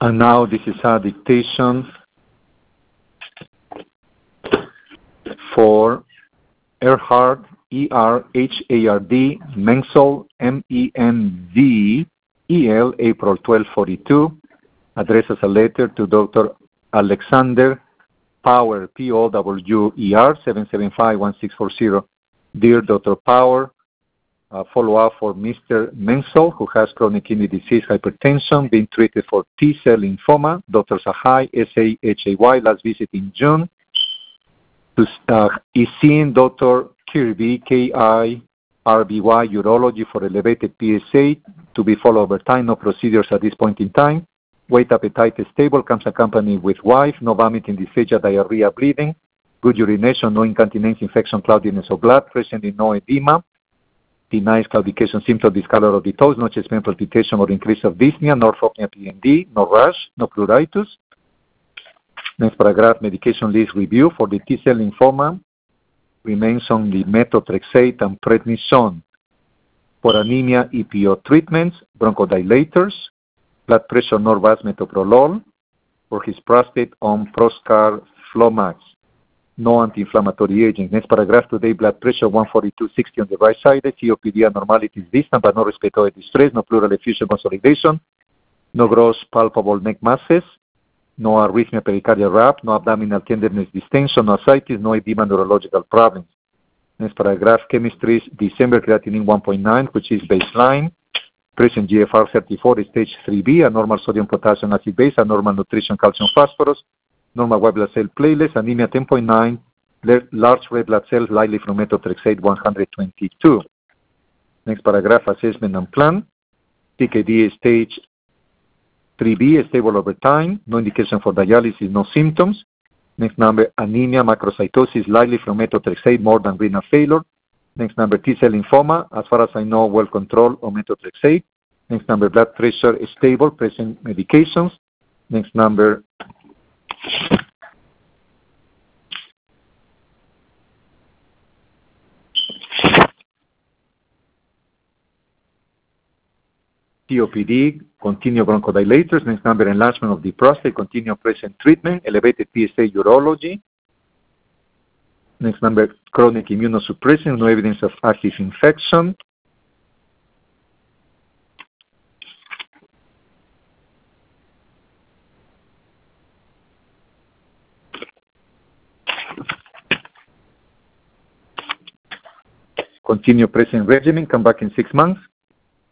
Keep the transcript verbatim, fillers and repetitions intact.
And now this is a dictation for Erhard, E R H A R D, Menzel, M E N Z E L, April twelfth, forty-two, addresses a letter to Doctor Alexander Power, P O W E R, seven seven five, one six four zero. Dear Doctor Power, uh, follow-up for Mister Menzel, who has chronic kidney disease, hypertension, being treated for T-cell lymphoma. Doctor Sahai, S A H A Y, last visit in June. Uh, is seeing Doctor Kirby, K I R B Y, urology for elevated P S A, to be followed over time, no procedures at this point in time. Weight appetite is stable, comes accompanied with wife, no vomiting, dysphagia, diarrhea, bleeding, good urination, no incontinence, infection, cloudiness of blood, presently no edema, denies claudication symptom, discolor of the toes, no chest pain, palpitation or increase of dyspnea, no orthopnea, P M D, no rash, no pruritus. Next paragraph, medication list review for the T-cell lymphoma remains on the methotrexate and prednisone. For anemia, E P O treatments, bronchodilators, blood pressure, Norvasc, metoprolol. For his prostate, on Proscar Flomax. No anti-inflammatory agents. Next paragraph, today blood pressure one forty-two sixty on the right side, C O P D abnormalities distant but no respiratory distress, no pleural effusion consolidation, no gross palpable neck masses, no arrhythmia, pericardial rap, no abdominal tenderness, distension, no ascites, no edema, neurological problems. Next paragraph, chemistry, December creatinine one point nine, which is baseline. Present G F R thirty-four, stage three B, a normal sodium potassium acid base, a normal nutrition calcium phosphorus, normal white blood cell platelets, anemia ten point nine, large red blood cells, likely from methotrexate one hundred twenty-two. Next paragraph, assessment and plan. T K D stage three B, stable over time, no indication for dialysis, no symptoms. Next number, anemia, macrocytosis, likely from methotrexate more than renal failure. Next number, T-cell lymphoma, as far as I know, well controlled on methotrexate. Next number, blood pressure is stable, present medications. Next number, C O P D, continue bronchodilators. Next number, enlargement of the prostate, continue present treatment, elevated P S A, urology. Next number, chronic immunosuppression, no evidence of active infection. Continue present regimen, come back in six months.